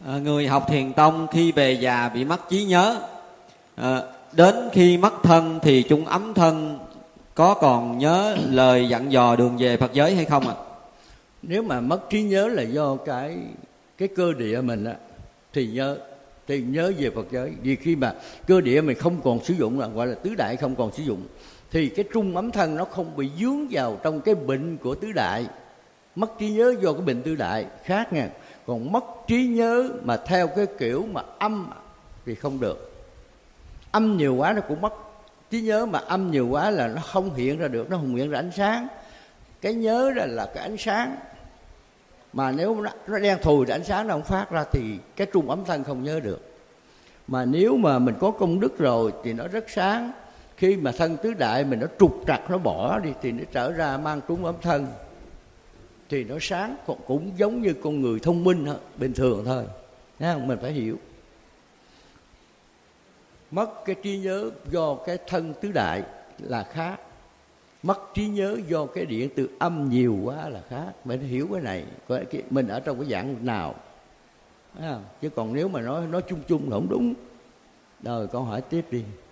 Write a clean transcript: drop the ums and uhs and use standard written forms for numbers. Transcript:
Người học thiền tông khi về già bị mất trí nhớ, đến khi mất thân thì chung ấm thân có còn nhớ lời dặn dò đường về Phật giới hay không ạ? Nếu mà mất trí nhớ là do cái cơ địa mình á, thì nhớ về Phật giới. Vì khi mà cơ địa mình không còn sử dụng, là gọi là tứ đại không còn sử dụng, thì cái trung ấm thân nó không bị dướng vào trong cái bệnh của tứ đại. Mất trí nhớ do cái bệnh tứ đại khác nha. Còn mất trí nhớ mà theo cái kiểu mà âm thì không được. Âm nhiều quá nó cũng mất trí nhớ, mà âm nhiều quá là nó không hiện ra được, nó không hiện ra ánh sáng. Cái nhớ đó là cái ánh sáng, mà nếu nó đen thùi thì ánh sáng nó không phát ra, thì cái trung ấm thân không nhớ được. Mà nếu mà mình có công đức rồi thì nó rất sáng. Khi mà thân tứ đại mình nó trục trặc, nó bỏ đi, thì nó trở ra mang trung ấm thân, thì nó sáng. Cũng giống như con người thông minh bình thường thôi. Mình phải hiểu. Mất cái trí nhớ do cái thân tứ đại là khác. Mất trí nhớ do cái điện từ âm nhiều quá là khác. Mình hiểu cái này, mình ở trong cái dạng nào. Chứ còn nếu mà nói chung chung là không đúng. Rồi con hỏi tiếp đi.